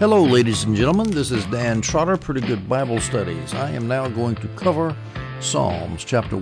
Hello, ladies and gentlemen. This is Dan Trotter, Pretty Good Bible Studies. I am now going to cover Psalms chapter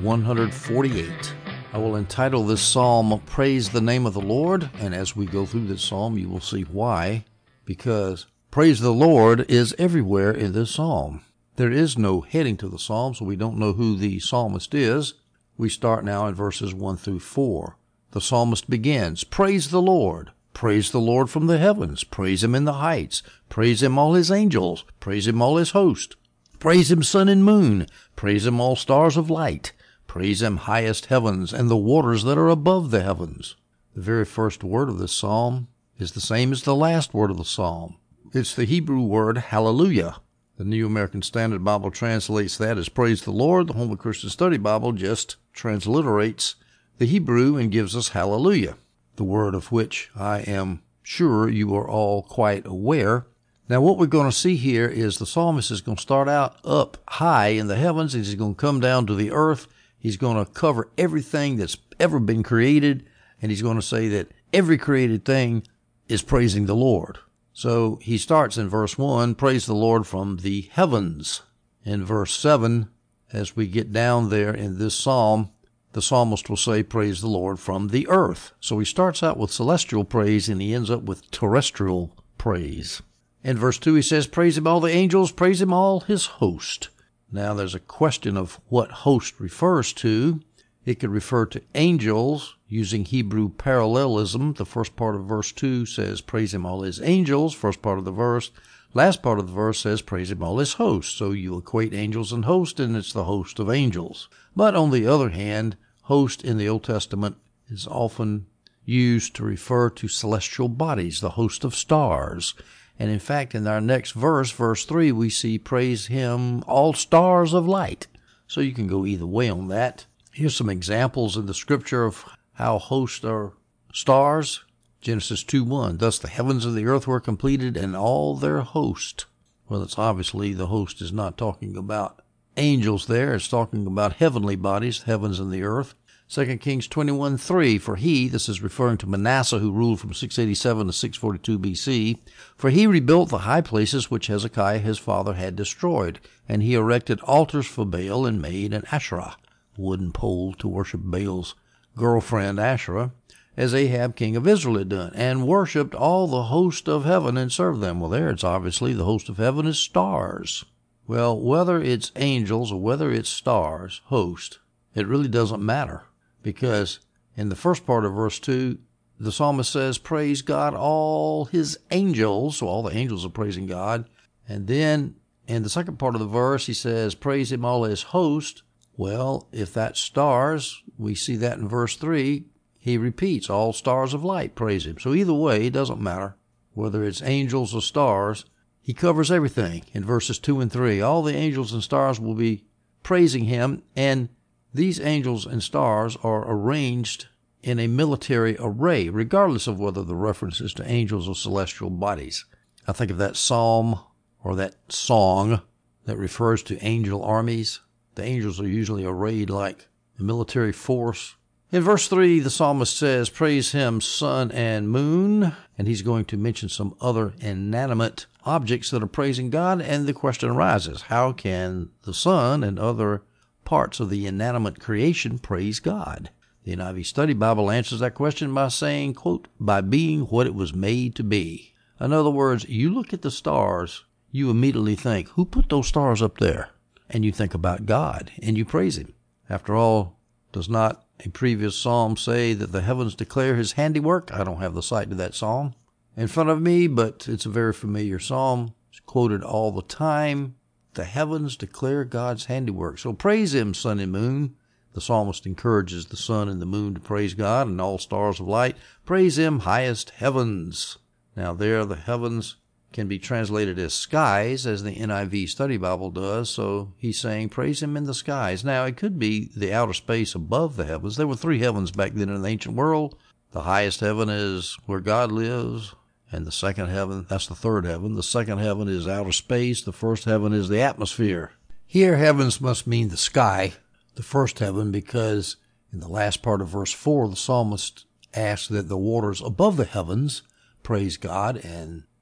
148. I will entitle this psalm, Praise the Name of the Lord, and as we go through this psalm, you will see why. Because praise the Lord is everywhere in this psalm. There is no heading to the psalm, so we don't know who the psalmist is. We start now in verses 1 through 4. The psalmist begins, Praise the Lord. Praise the Lord from the heavens. Praise him in the heights. Praise him all his angels. Praise him all his host. Praise him sun and moon. Praise him all stars of light. Praise him highest heavens and the waters that are above the heavens. The very first word of this psalm is the same as the last word of the psalm. It's the Hebrew word hallelujah. The New American Standard Bible translates that as praise the Lord. The Holy Christian Study Bible just transliterates the Hebrew and gives us hallelujah, the word of which I am sure you are all quite aware. Now what we're going to see here is the psalmist is going to start out up high in the heavens, and he's going to come down to the earth. He's going to cover everything that's ever been created, and he's going to say that every created thing is praising the Lord. So he starts in verse 1, praise the Lord from the heavens. In verse 7, as we get down there in this psalm, the psalmist will say, praise the Lord from the earth. So he starts out with celestial praise and he ends up with terrestrial praise. In verse 2 he says, praise him all the angels, praise him all his host. Now there's a question of what host refers to. It could refer to angels using Hebrew parallelism. The first part of verse 2 says, praise him all his angels, first part of the verse. Last part of the verse says, praise him all his hosts. So you equate angels and host, and it's the host of angels. But on the other hand, host in the Old Testament is often used to refer to celestial bodies, the host of stars. And in fact, in our next verse, verse 3, we see praise him all stars of light. So you can go either way on that. Here's some examples in the scripture of how hosts are stars. Genesis 2:1, thus the heavens and the earth were completed and all their host. Well, it's obviously the host is not talking about angels there. It's talking about heavenly bodies, heavens and the earth. 2 Kings 21:3, for he, this is referring to Manasseh who ruled from 687 to 642 BC, for he rebuilt the high places which Hezekiah his father had destroyed, and he erected altars for Baal and made an Asherah, wooden pole to worship Baal's girlfriend Asherah, as Ahab king of Israel had done, and worshipped all the host of heaven and served them. Well, there it's obviously the host of heaven is stars. Well, whether it's angels or whether it's stars, host, it really doesn't matter. Because in the first part of verse 2, the psalmist says, praise God, all his angels. So all the angels are praising God. And then in the second part of the verse, he says, praise him, all his host. Well, if that's stars, we see that in verse 3. He repeats, all stars of light praise him. So either way, it doesn't matter whether it's angels or stars. He covers everything in verses 2 and 3. All the angels and stars will be praising him, and these angels and stars are arranged in a military array, regardless of whether the reference is to angels or celestial bodies. I think of that psalm or that song that refers to angel armies. The angels are usually arrayed like a military force. In verse 3, the psalmist says, praise him, sun and moon, and he's going to mention some other inanimate objects that are praising God, and the question arises, how can the sun and other parts of the inanimate creation praise God? The NIV Study Bible answers that question by saying, quote, by being what it was made to be. In other words, you look at the stars, you immediately think, who put those stars up there? And you think about God, and you praise him. After all, does not a previous psalm say that the heavens declare his handiwork? I don't have the cite to that psalm in front of me, but it's a very familiar psalm. It's quoted all the time. The heavens declare God's handiwork. So praise him, sun and moon. The psalmist encourages the sun and the moon to praise God, and all stars of light. Praise him, highest heavens. Now there, the heavens can be translated as skies, as the NIV Study Bible does. So he's saying, praise him in the skies. Now, it could be the outer space above the heavens. There were 3 heavens back then in the ancient world. The highest heaven is where God lives. And the second heaven, that's the third heaven. The second heaven is outer space. The first heaven is the atmosphere. Here, heavens must mean the sky, the first heaven, because in the last part of verse 4, the psalmist asks that the waters above the heavens praise God, and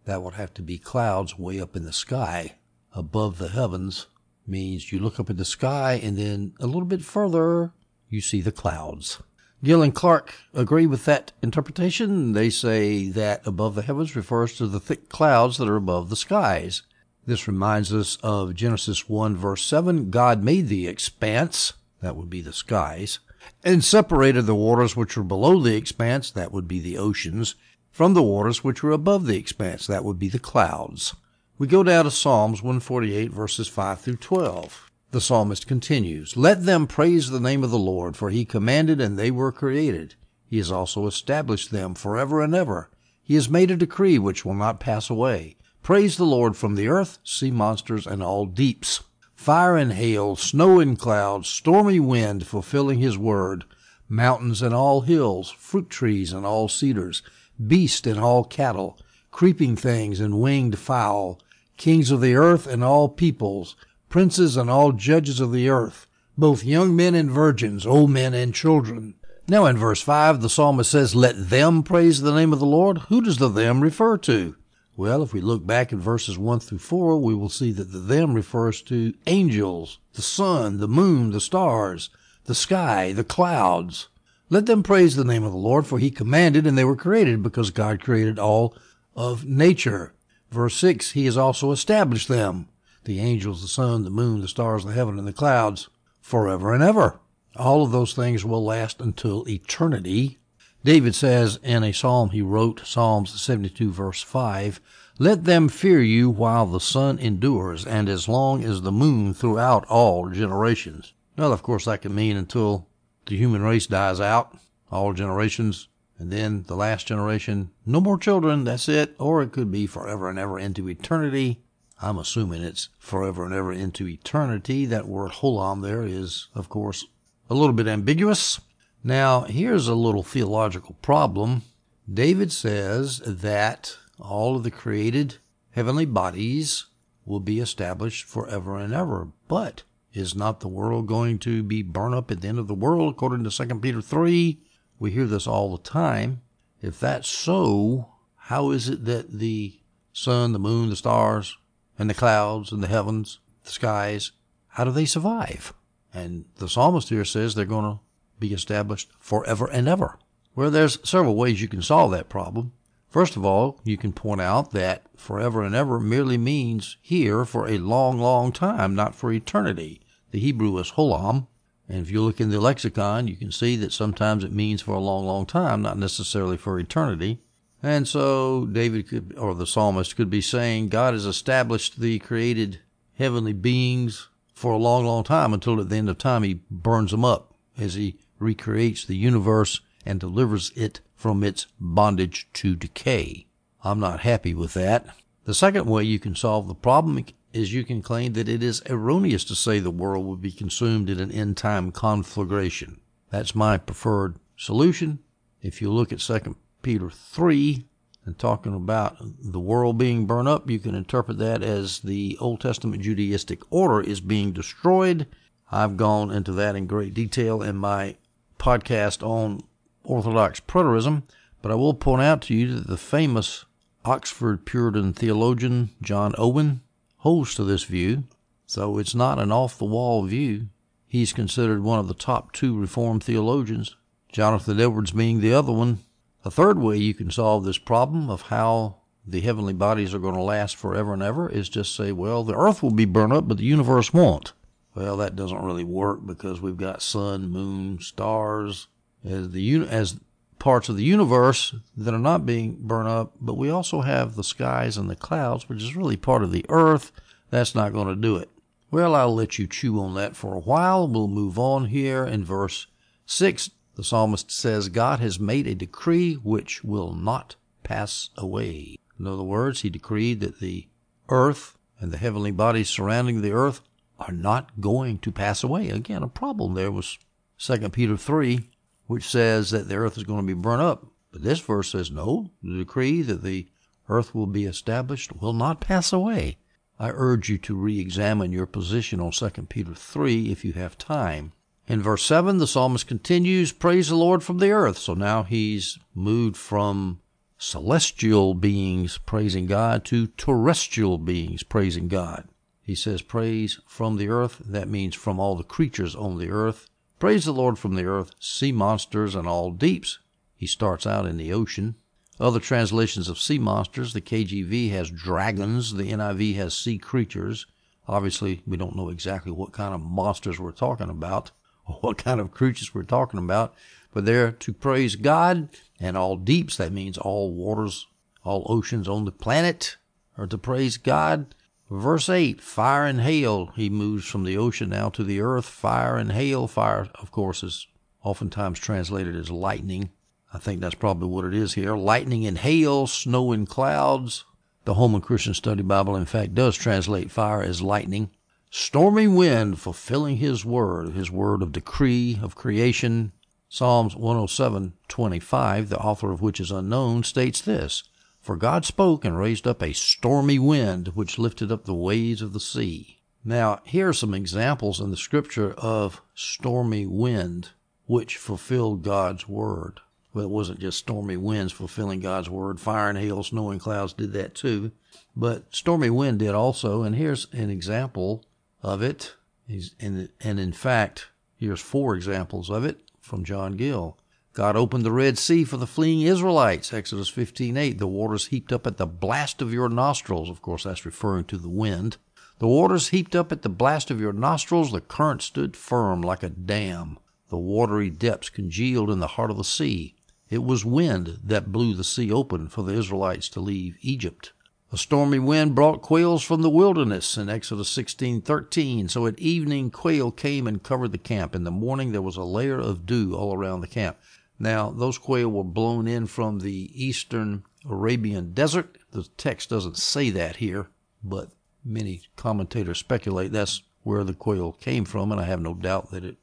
That would have to be clouds way up in the sky. Above the heavens means you look up at the sky and then a little bit further you see the clouds. Gill and Clark agree with that interpretation. They say that above the heavens refers to the thick clouds that are above the skies. This reminds us of Genesis 1 verse 7. God made the expanse, that would be the skies, and separated the waters which were below the expanse, that would be the oceans, from the waters which were above the expanse, that would be the clouds. We go down to Psalms 148 verses 5 through 12. The psalmist continues, "Let them praise the name of the Lord, for he commanded and they were created. He has also established them forever and ever. He has made a decree which will not pass away. Praise the Lord from the earth, sea monsters and all deeps. Fire and hail, snow and clouds, stormy wind fulfilling his word, mountains and all hills, fruit trees and all cedars, beast and all cattle, creeping things and winged fowl, kings of the earth and all peoples, princes and all judges of the earth, both young men and virgins, old men and children." Now in verse 5, the psalmist says, "Let them praise the name of the Lord." Who does the them refer to? Well, if we look back in verses 1 through 4, we will see that the them refers to angels, the sun, the moon, the stars, the sky, the clouds. Let them praise the name of the Lord, for he commanded and they were created, because God created all of nature. Verse 6, he has also established them, the angels, the sun, the moon, the stars, the heaven, and the clouds, forever and ever. All of those things will last until eternity. David says in a psalm he wrote, Psalms 72 verse 5, "Let them fear you while the sun endures, and as long as the moon throughout all generations." Well, of course, that can mean until the human race dies out, all generations, and then the last generation, no more children, that's it. Or it could be forever and ever into eternity. I'm assuming it's forever and ever into eternity. That word holam there is, of course, a little bit ambiguous. Now, here's a little theological problem. David says that all of the created heavenly bodies will be established forever and ever. But is not the world going to be burned up at the end of the world, according to 2 Peter 3? We hear this all the time. If that's so, how is it that the sun, the moon, the stars, and the clouds and the heavens, the skies, how do they survive? And the psalmist here says they're going to be established forever and ever. Well, there's several ways you can solve that problem. First of all, you can point out that forever and ever merely means here for a long, long time, not for eternity. The Hebrew is holam, and if you look in the lexicon, you can see that sometimes it means for a long, long time, not necessarily for eternity. And so David could, or the psalmist could be saying God has established the created heavenly beings for a long, long time until at the end of time he burns them up as he recreates the universe and delivers it from its bondage to decay. I'm not happy with that. The second way you can solve the problem is you can claim that it is erroneous to say the world will be consumed in an end-time conflagration. That's my preferred solution. If you look at 2 Peter 3 and talking about the world being burned up, you can interpret that as the Old Testament Judaistic order is being destroyed. I've gone into that in great detail in my podcast on Orthodox preterism, but I will point out to you that the famous Oxford Puritan theologian John Owen holds to this view, so it's not an off-the-wall view. He's considered one of the top 2 Reformed theologians, Jonathan Edwards being the other one. The third way you can solve this problem of how the heavenly bodies are going to last forever and ever is just say, well, the earth will be burned up, but the universe won't. Well, that doesn't really work because we've got sun, moon, stars as parts of the universe that are not being burned up, but we also have the skies and the clouds, which is really part of the earth. That's not going to do it. Well, I'll let you chew on that for a while. We'll move on here. In verse 6, the psalmist says, God has made a decree which will not pass away. In other words, he decreed that the earth and the heavenly bodies surrounding the earth are not going to pass away. Again, a problem there was 2 Peter 3, which says that the earth is going to be burned up. But this verse says, no, the decree that the earth will be established will not pass away. I urge you to re-examine your position on 2 Peter 3 if you have time. In verse 7, the psalmist continues, praise the Lord from the earth. So now he's moved from celestial beings praising God to terrestrial beings praising God. He says praise from the earth. That means from all the creatures on the earth. Praise the Lord from the earth, sea monsters and all deeps. He starts out in the ocean. Other translations of sea monsters, the KJV has dragons, the NIV has sea creatures. Obviously, we don't know exactly what kind of monsters we're talking about or what kind of creatures we're talking about, but they're to praise God and all deeps. That means all waters, all oceans on the planet are to praise God. Verse 8, fire and hail. He moves from the ocean now to the earth. Fire and hail. Fire, of course, is oftentimes translated as lightning. I think that's probably what it is here. Lightning and hail, snow and clouds. The Holman Christian Study Bible, in fact, does translate fire as lightning. Stormy wind, fulfilling his word of decree, of creation. Psalms 107:25, the author of which is unknown, states this: For God spoke and raised up a stormy wind, which lifted up the waves of the sea. Now, here are some examples in the scripture of stormy wind, which fulfilled God's word. Well, it wasn't just stormy winds fulfilling God's word. Fire and hail, snow and clouds did that too. But stormy wind did also, and here's an example of it. And in fact, here's 4 examples of it from John Gill. God opened the Red Sea for the fleeing Israelites, Exodus 15:8. The waters heaped up at the blast of your nostrils. Of course, that's referring to the wind. The waters heaped up at the blast of your nostrils. The current stood firm like a dam. The watery depths congealed in the heart of the sea. It was wind that blew the sea open for the Israelites to leave Egypt. A stormy wind brought quails from the wilderness in Exodus 16:13. So at evening quail came and covered the camp. In the morning there was a layer of dew all around the camp. Now, those quail were blown in from the eastern Arabian desert. The text doesn't say that here, but many commentators speculate that's where the quail came from, and I have no doubt that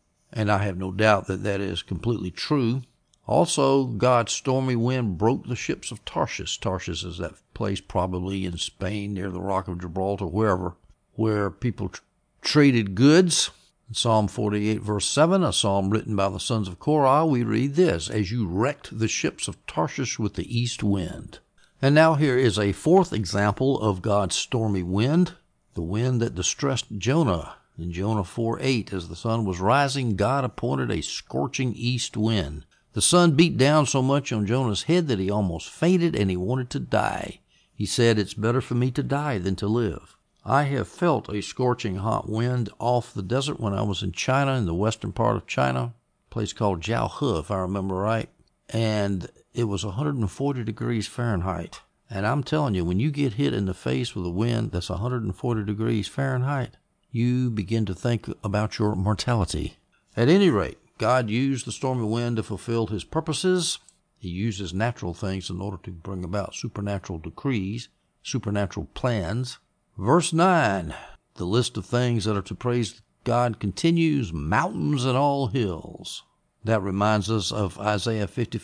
that is completely true. Also, God's stormy wind broke the ships of Tarshish. Tarshish is that place probably in Spain near the Rock of Gibraltar, wherever, where people traded goods. In Psalm 48, verse 7, a psalm written by the sons of Korah, we read this: As you wrecked the ships of Tarshish with the east wind. And now here is a 4th example of God's stormy wind, the wind that distressed Jonah. In Jonah 4:8, as the sun was rising, God appointed a scorching east wind. The sun beat down so much on Jonah's head that he almost fainted and he wanted to die. He said, It's better for me to die than to live. I have felt a scorching hot wind off the desert when I was in China, in the western part of China, a place called Jiaohe, if I remember right. And it was 140 degrees Fahrenheit. And I'm telling you, when you get hit in the face with a wind that's 140 degrees Fahrenheit, you begin to think about your mortality. At any rate, God used the stormy wind to fulfill his purposes. He uses natural things in order to bring about supernatural decrees, supernatural plans. Verse 9, the list of things that are to praise God continues: mountains and all hills. That reminds us of Isaiah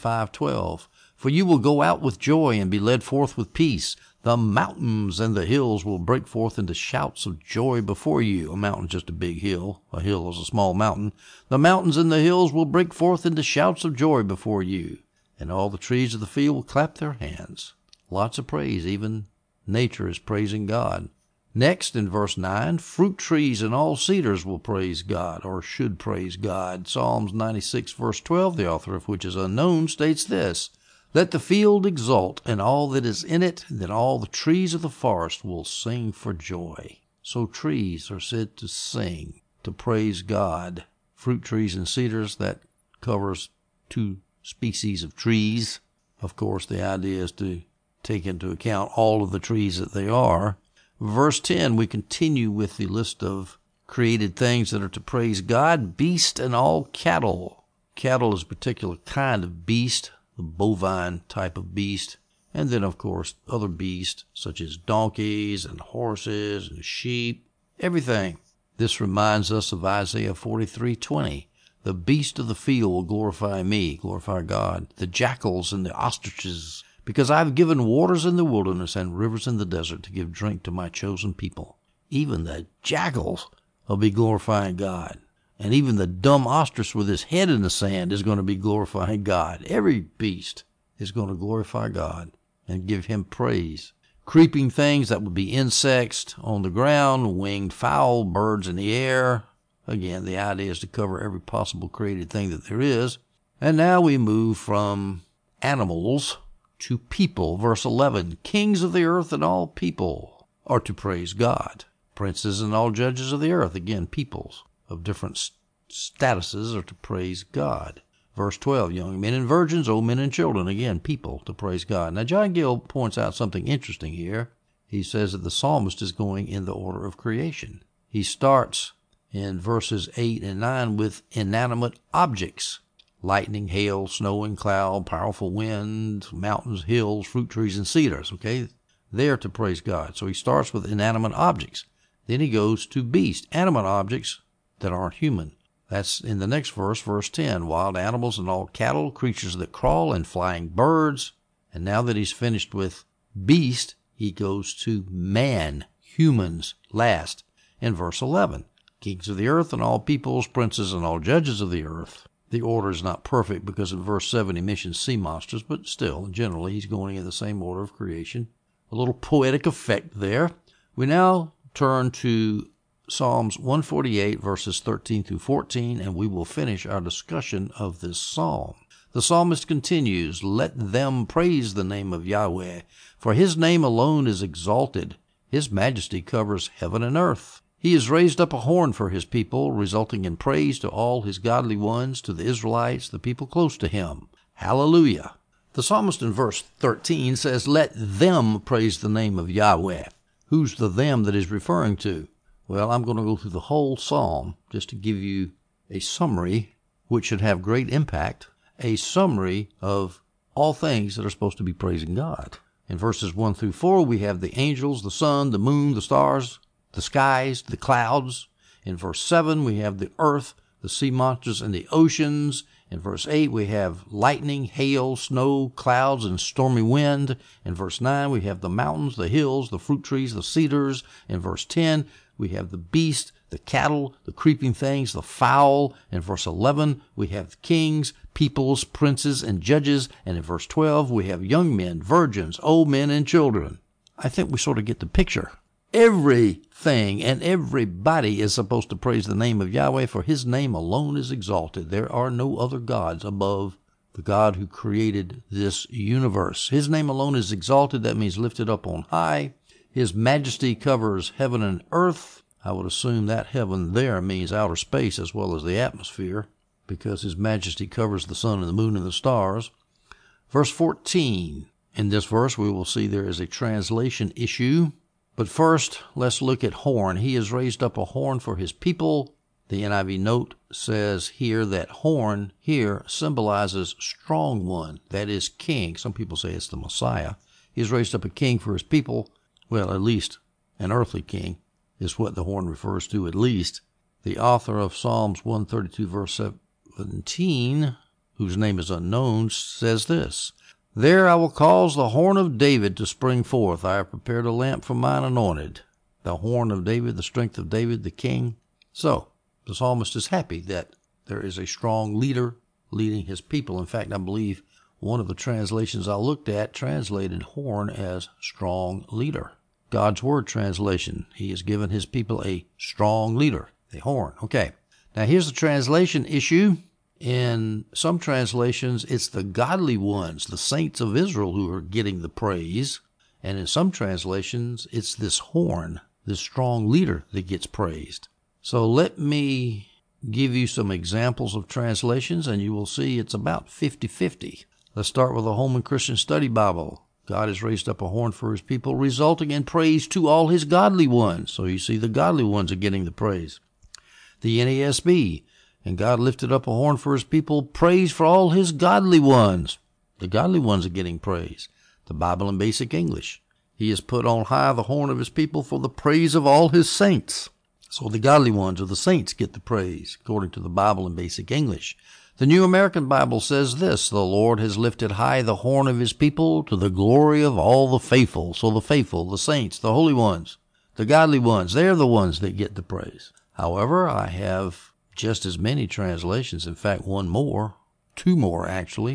55:12. For you will go out with joy and be led forth with peace. The mountains and the hills will break forth into shouts of joy before you. A mountain's just a big hill. A hill is a small mountain. The mountains and the hills will break forth into shouts of joy before you. And all the trees of the field will clap their hands. Lots of praise. Even nature is praising God. Next, in verse 9, fruit trees and all cedars will praise God, or should praise God. Psalms 96, verse 12, the author of which is unknown, states this: Let the field exult, and all that is in it, then all the trees of the forest will sing for joy. So trees are said to sing, to praise God. Fruit trees and cedars, that covers 2 species of trees. Of course, the idea is to take into account all of the trees that they are. Verse 10, we continue with the list of created things that are to praise God: beast and all cattle. Cattle is a particular kind of beast, the bovine type of beast. And then, of course, other beasts such as donkeys and horses and sheep, everything. This reminds us of Isaiah 43:20. The beast of the field will glorify me, glorify God, the jackals and the ostriches, because I've given waters in the wilderness and rivers in the desert to give drink to my chosen people. Even the jackals will be glorifying God. And even the dumb ostrich with his head in the sand is going to be glorifying God. Every beast is going to glorify God. and give him praise. Creeping things, that would be insects on the ground, winged fowl, birds in the air. Again, the idea is to cover every possible created thing that there is. And now we move from animals to people. Verse 11, kings of the earth and all people are to praise God. Princes and all judges of the earth, again, peoples of different statuses, are to praise God. Verse 12, young men and virgins, old men and children, again, people to praise God. Now, John Gill points out something interesting here. He says that the psalmist is going in the order of creation. He starts in verses 8 and 9 with inanimate objects: lightning, hail, snow and cloud, powerful wind, mountains, hills, fruit trees, and cedars. Okay, they're to praise God. So he starts with inanimate objects. Then he goes to beasts, animate objects that aren't human. That's in the next verse, verse 10, wild animals and all cattle, creatures that crawl, and flying birds. And now that he's finished with beast, he goes to man, humans, last, in verse 11. Kings of the earth and all peoples, princes and all judges of the earth. The order is not perfect because in verse 7 he mentions sea monsters, but still, generally, he's going in the same order of creation. A little poetic effect there. We now turn to Psalms 148, verses 13 through 14, and we will finish our discussion of this psalm. The psalmist continues, "Let them praise the name of Yahweh, for his name alone is exalted. His majesty covers heaven and earth. He has raised up a horn for his people, resulting in praise to all his godly ones, to the Israelites, the people close to him. Hallelujah." The psalmist in verse 13 says, "Let them praise the name of Yahweh." Who's the them that he's referring to? Well, I'm going to go through the whole psalm just to give you a summary, which should have great impact, a summary of all things that are supposed to be praising God. In verses 1 through 4, we have the angels, the sun, the moon, the stars, the skies, the clouds. In verse 7, we have the earth, the sea monsters, and the oceans. In verse 8, we have lightning, hail, snow, clouds, and stormy wind. In verse 9, we have the mountains, the hills, the fruit trees, the cedars. In verse 10, we have the beast, the cattle, the creeping things, the fowl. In verse 11, we have kings, peoples, princes, and judges. And in verse 12, we have young men, virgins, old men, and children. I think we sort of get the picture. Everything and everybody is supposed to praise the name of Yahweh, for his name alone is exalted. There are no other gods above the God who created this universe. His name alone is exalted. That means lifted up on high. His majesty covers heaven and earth. I would assume that heaven there means outer space as well as the atmosphere, because his majesty covers the sun and the moon and the stars. Verse 14. In this verse, we will see there is a translation issue. But first, let's look at horn. He has raised up a horn for his people. The NIV note says here that horn here symbolizes strong one, that is king. Some people say it's the Messiah. He has raised up a king for his people. Well, at least an earthly king is what the horn refers to, at least. The author of Psalms 132, verse 17, whose name is unknown, says this: "There I will cause the horn of David to spring forth. I have prepared a lamp for mine anointed." The horn of David, the strength of David, the king. So, the psalmist is happy that there is a strong leader leading his people. In fact, I believe one of the translations I looked at translated horn as strong leader. God's Word translation. He has given his people a strong leader, a horn. Okay. Now here's the translation issue. In some translations, it's the godly ones, the saints of Israel, who are getting the praise. And in some translations, it's this horn, this strong leader, that gets praised. So let me give you some examples of translations, and you will see it's about 50-50. Let's start with the Holman Christian Study Bible. God has raised up a horn for his people, resulting in praise to all his godly ones. So you see the godly ones are getting the praise. The NASB, and God lifted up a horn for his people, praise for all his godly ones. The godly ones are getting praise. The Bible in Basic English, he has put on high the horn of his people for the praise of all his saints. So the godly ones or the saints get the praise, according to the Bible in Basic English. The New American Bible says this: "The Lord has lifted high the horn of his people to the glory of all the faithful." So the faithful, the saints, the holy ones, the godly ones, they're the ones that get the praise. However, I have just as many translations, in fact, two more actually.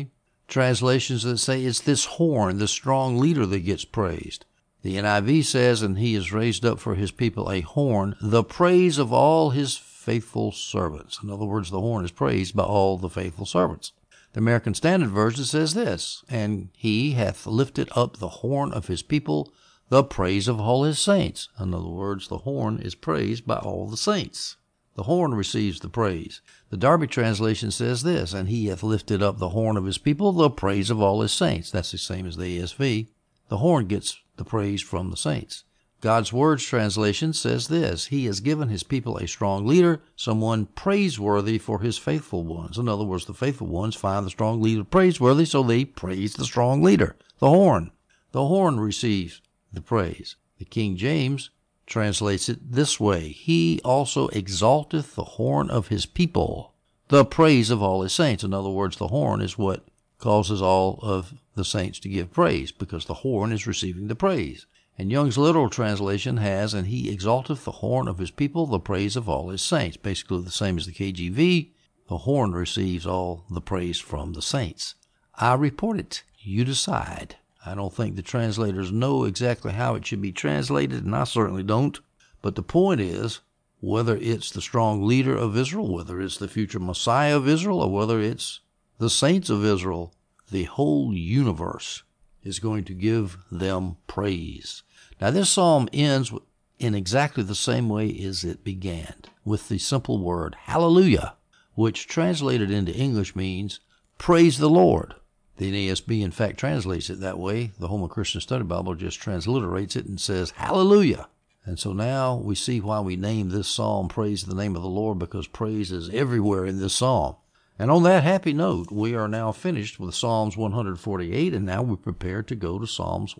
translations that say it's this horn, this strong leader that gets praised. The NIV says, and he has raised up for his people a horn, the praise of all his faithful servants. In other words, the horn is praised by all the faithful servants. The American Standard Version says this, and he hath lifted up the horn of his people, the praise of all his saints. In other words, the horn is praised by all the saints. The horn receives the praise. The Darby translation says this, and he hath lifted up the horn of his people, the praise of all his saints. That's the same as the ESV. The horn gets the praise from the saints. God's Words translation says this, he has given his people a strong leader, someone praiseworthy for his faithful ones. In other words, the faithful ones find the strong leader praiseworthy, so they praise the strong leader, the horn. The horn receives the praise. The King James translates it this way, he also exalteth the horn of his people, the praise of all his saints. In other words, the horn is what causes all of the saints to give praise, because the horn is receiving the praise. And Young's literal translation has, and he exalteth the horn of his people, the praise of all his saints. Basically the same as the KJV. The horn receives all the praise from the saints. I report it. You decide. I don't think the translators know exactly how it should be translated, and I certainly don't. But the point is, whether it's the strong leader of Israel, whether it's the future Messiah of Israel, or whether it's the saints of Israel, the whole universe is going to give them praise. Now, this psalm ends in exactly the same way as it began, with the simple word hallelujah, which translated into English means praise the Lord. The NASB, in fact, translates it that way. The Holman Christian Study Bible just transliterates it and says hallelujah. And so now we see why we name this psalm Praise the Name of the Lord, because praise is everywhere in this psalm. And on that happy note, we are now finished with Psalms 148, and now we're prepared to go to Psalms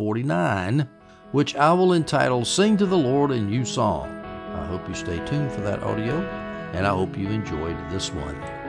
149, which I will entitle Sing to the Lord a New Song. I hope you stay tuned for that audio, and I hope you enjoyed this one.